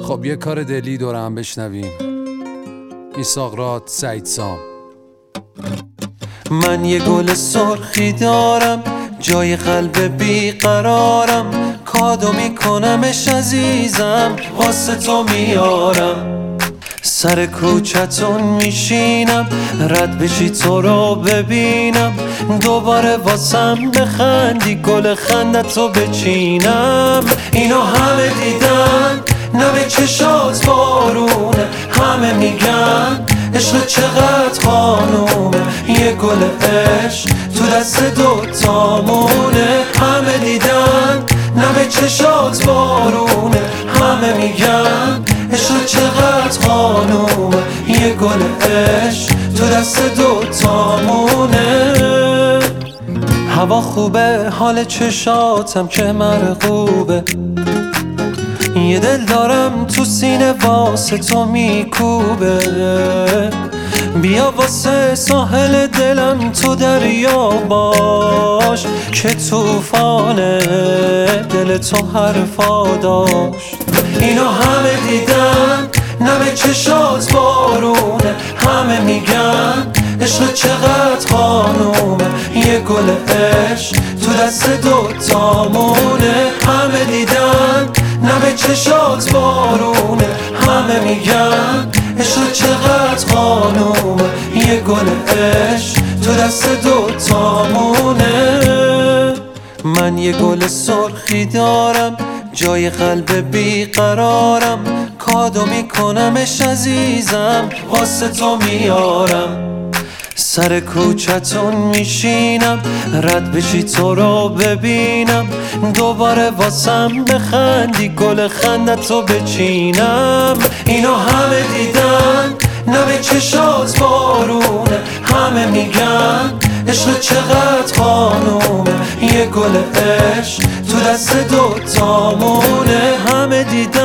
خب یه کار دلی دوره هم بشنویم. میساق سعید سام. من یه گل سرخی دارم، جای قلب بیقرارم، کادو میکنمش عزیزم، واسه تو میارم. سر کوچتون میشینم، رد بشی تو رو ببینم، دوباره واسم بخندی، گل خندتو بچینم. اینو همه دیدن، نه به چشات بارونه، همه میگن عشق چقدر خانومه، یه گل عشق تو دست دوتامونه. همه دیدن، نه به چشات بارونه، همه میگن عشق چقدر خانومه، یه گل عشق تو دست دوتامونه. هوا خوبه، حال چشاتم که مرغوبه، یه دل دارم تو سینه واسه تو میکوبه. بیا واسه ساحل دلم تو دریا باش، که توفانه دل تو حرفا داشت. اینو همه دیدن، نه به چشات بارونه، همه میگن عشق چقدر خانومه، یه گل عشق تو دست دوتامونه. همه دیدن، نه به چشات بارونه، همه میگن عشق چقدر خانومه، یه گل عشق تو دست دوتامونه. من یه گل سرخی دارم، جای قلب بیقرارم، کادو میکنمش عزیزم، واسه تو میارم. سر کوچتون میشینم، رد بشی تو رو ببینم، دوباره واسم بخندی، گل خندتو بچینم. اینو همه دیدن، نه به چشات بارونه، همه میگن عشق چقدر خانومه، یه گل عشق تو دست دوتامونه. همه دیدن